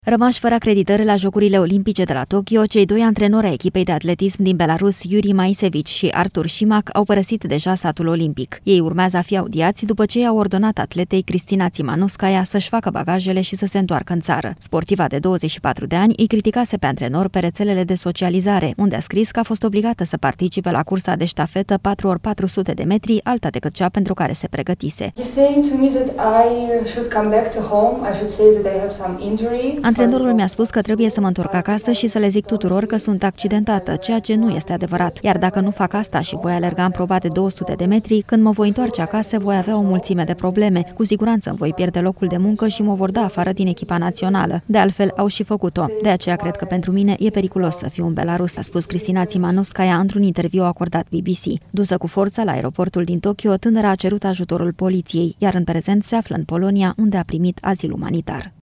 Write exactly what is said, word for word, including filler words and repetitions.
Rămași fără acreditări la Jocurile Olimpice de la Tokyo, cei doi antrenori ai echipei de atletism din Belarus, Yuri Maisevici și Artur Shimak, au părăsit deja satul olimpic. Ei urmează a fi audiați după ce i-au ordonat atletei Cristina Tsimanouskaya să-și facă bagajele și să se întoarcă în țară. Sportiva de douăzeci și patru de ani îi criticase pe antrenor pe rețelele de socializare, unde a scris că a fost obligată să participe la cursa de ștafetă patru ori patru sute de metri, alta decât cea pentru care se pregătise. Antrenorul mi-a spus că trebuie să mă întorc acasă și să le zic tuturor că sunt accidentată, ceea ce nu este adevărat. Iar dacă nu fac asta și voi alerga în proba de două sute de metri, când mă voi întoarce acasă voi avea o mulțime de probleme. Cu siguranță îmi voi pierde locul de muncă și mă vor da afară din echipa națională. De altfel, au și făcut-o. De aceea cred că pentru mine e periculos să fiu în Belarus, a spus Cristina Tsimanouskaya într-un interviu acordat B B C. Dusă cu forța la aeroportul din Tokyo, tânăra a cerut ajutorul poliției, iar în prezent se află în Polonia, unde a primit azil umanitar.